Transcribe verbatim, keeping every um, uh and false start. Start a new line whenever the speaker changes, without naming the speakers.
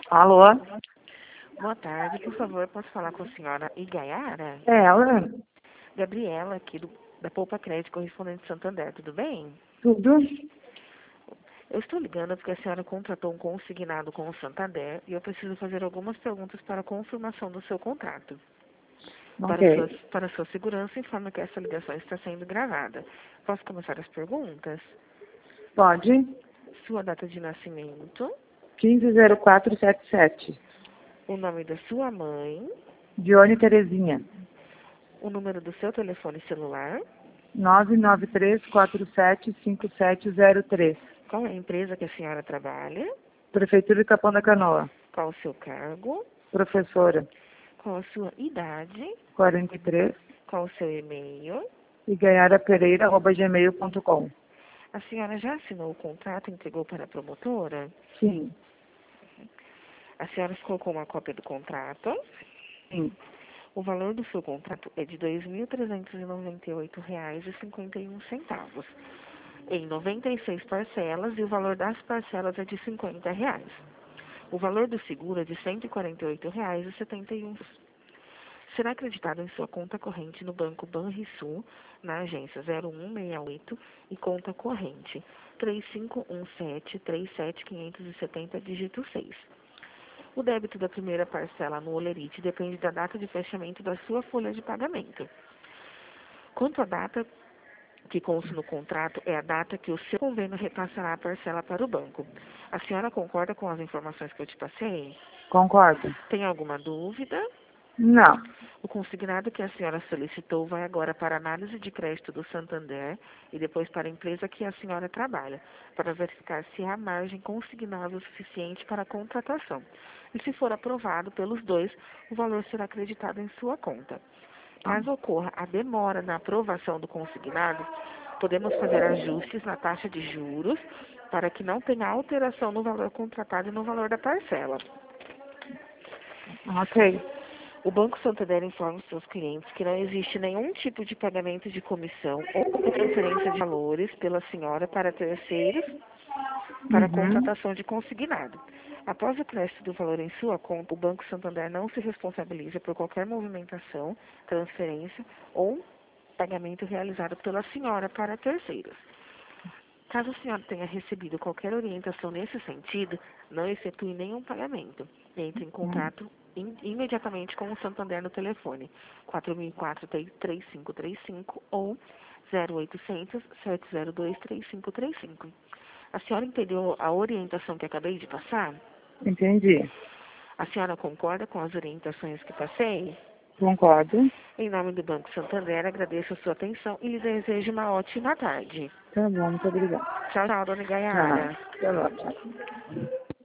Alô?
Boa tarde, por favor, posso falar com a senhora Igaiara?
É ela?
Gabriela, aqui do, da Poupa Crédito Correspondente Santander, tudo bem?
Tudo?
Eu estou ligando porque a senhora contratou um consignado com o Santander e eu preciso fazer algumas perguntas para a confirmação do seu contrato. Para sua,
Ok.
para sua segurança, informo que essa ligação está sendo gravada. Posso começar as perguntas?
Pode?
Sua data de nascimento,
quinze zero quatro setenta e sete.
o nome da sua mãe,
Dione Terezinha.
o número do seu telefone celular,
nove nove três quatro sete cinco sete zero três.
qual é a empresa que a senhora trabalha,
Prefeitura de Capão da Canoa.
qual o seu cargo,
Professora.
qual a sua idade,
quarenta e três.
qual o seu e-mail.
E ganharapereira arroba gmail ponto com.
A senhora já assinou o contrato e entregou para a promotora?
Sim.
A senhora colocou uma cópia do contrato.
Sim.
O valor do seu contrato é de dois mil trezentos e noventa e oito reais e cinquenta e um centavos, em noventa e seis parcelas, e o valor das parcelas é de cinquenta reais. O valor do seguro é de cento e quarenta e oito reais e setenta e um centavos. Será acreditado em sua conta corrente no Banco Banrisul, na agência zero um seis oito e conta corrente três cinco um sete três sete cinco sete zero, dígito seis. O débito da primeira parcela no Olerite depende da data de fechamento da sua folha de pagamento. Quanto à data que consta no contrato, é a data que o seu convênio repassará a parcela para o banco. A senhora concorda com as informações que eu te passei?
Concordo?
Tem alguma dúvida?
Não.
O consignado que a senhora solicitou vai agora para a análise de crédito do Santander e depois para a empresa que a senhora trabalha, para verificar se há margem consignável suficiente para a contratação. E se for aprovado pelos dois, o valor será acreditado em sua conta. Caso ocorra a demora na aprovação do consignado, podemos fazer ajustes na taxa de juros para que não tenha alteração no valor contratado e no valor da parcela.
Ok.
O Banco Santander informa os seus clientes que não existe nenhum tipo de pagamento de comissão ou transferência de valores pela senhora para terceiros para a
Uhum.
contratação de consignado. Após o crédito do valor em sua conta, o Banco Santander não se responsabiliza por qualquer movimentação, transferência ou pagamento realizado pela senhora para terceiros. Caso a senhora tenha recebido qualquer orientação nesse sentido, não efetue nenhum pagamento. Entre em contato im- imediatamente com o Santander no telefone quatro mil e quatro, três cinco três cinco ou zero oitocentos, sete zero dois, três cinco três cinco. A senhora entendeu a orientação que acabei de passar?
Entendi.
A senhora concorda com as orientações que passei?
Concordo?
Em nome do Banco Santander, agradeço a sua atenção e lhe desejo uma ótima tarde.
Tá bom, muito obrigada.
Tchau, tchau, dona
Tchau.
Gaiara.
Até logo, tchau.